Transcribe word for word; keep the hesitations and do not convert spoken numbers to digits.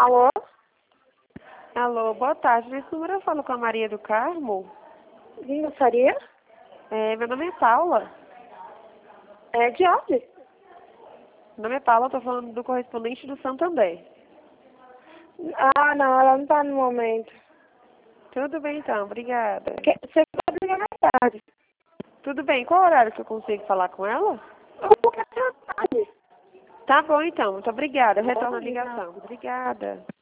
Alô? Alô, boa tarde. Nesse número eu falo com a Maria do Carmo. Quem gostaria? É, meu nome é Paula. É de onde? Meu nome é Paula, eu tô falando do correspondente do Santander. Ah, não, ela não tá no momento. Tudo bem então, obrigada. Que- Você pode ligar mais tarde. Tudo bem, qual horário que eu consigo falar com ela? Ou qualquer tarde. Tá bom então, muito obrigada. Eu retorno a Bom dia. ligação. Obrigada.